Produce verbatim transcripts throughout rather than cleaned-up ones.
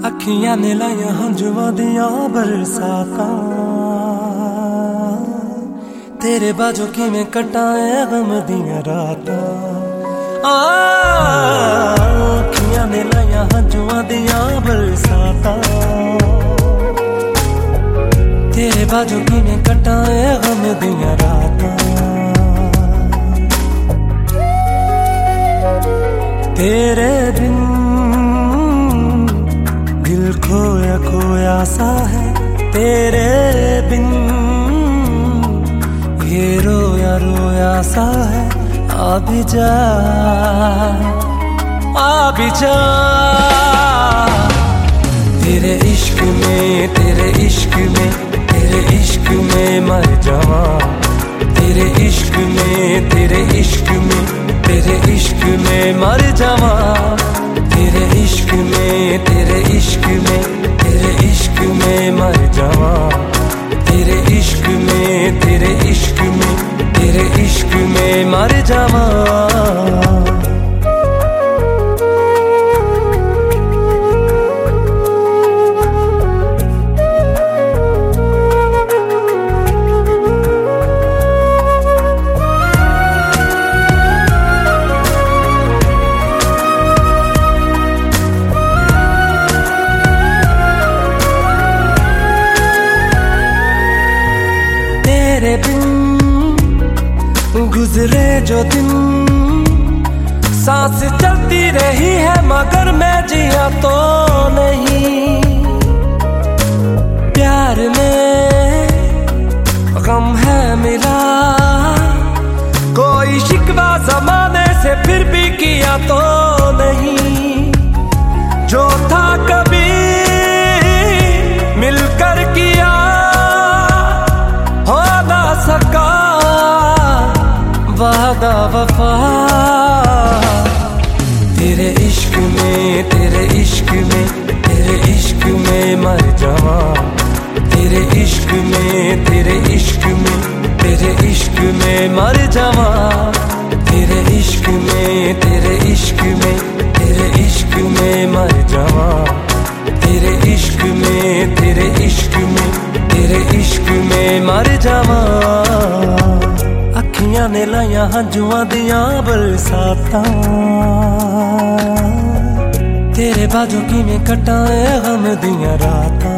अखियां ने लाया हंजुआ दिया बरसाता, तेरे बाजू की में कटाए गम दिया राता। अखियां ने लाया हंजुआ दिया बरसाता, तेरे बाजू की में कटाए गम दिया राता। तेरे बिन दिल खोया खोया सा है, तेरे बिन ये रोया रोया सा है। आ भी जा आ भी जा, तेरे इश्क में तेरे इश्क में तेरे इश्क में मर जावा। तेरे इश्क में तेरे इश्क में तेरे इश्क में मर जावा। तेरे इश्क में तेरे इश्क में तेरे इश्क में मर जावा। तेरे इश्क में तेरे इश्क में तेरे इश्क में मर जावा। तेरे बिन गुजरे जो दिन, सांस चलती रही है मगर मैं जिया तो नहीं। प्यार में गम है मिला, कोई शिकवा जमाने से फिर भी किया तो नहीं। जो था कभी मिलकर किया सका वादा वफा। तेरे इश्क में तेरे इश्क में तेरे इश्क में मर जावा। तेरे इश्क में तेरे इश्क में तेरे इश्क में मर जावा। तेरे इश्क में तेरे इश्क में तेरे इश्क में मर जावा। तेरे इश्क में तेरे इश्क में तेरे इश्क में मर जावा। अखियां ने लाया हंजुआ दिया बरसाता, तेरे बाजू की में कटाए गम दिया राता।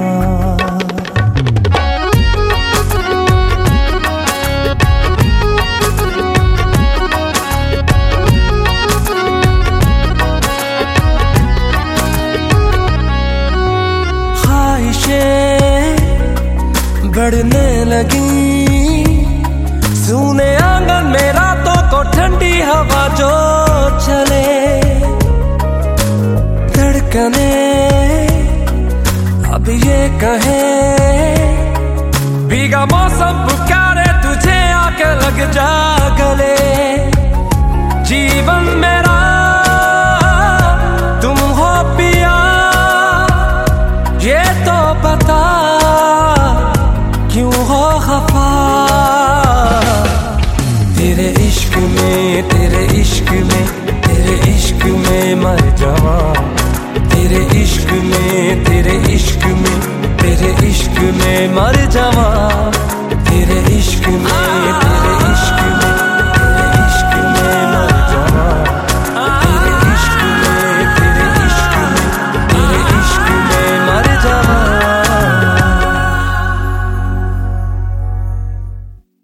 बढ़ने लगी सूने आंगन में रातों को ठंडी हवा जो चले। धड़कने अब ये कहे भीगा मौसम पुकारे तुझे आके लग जा गले। जीवन मेरा तुम हो पिया ये तो बता क्यों हो खफा। तेरे इश्क में तेरे इश्क में तेरे इश्क में मर जावा। तेरे इश्क में तेरे इश्क में तेरे इश्क में मर जावा।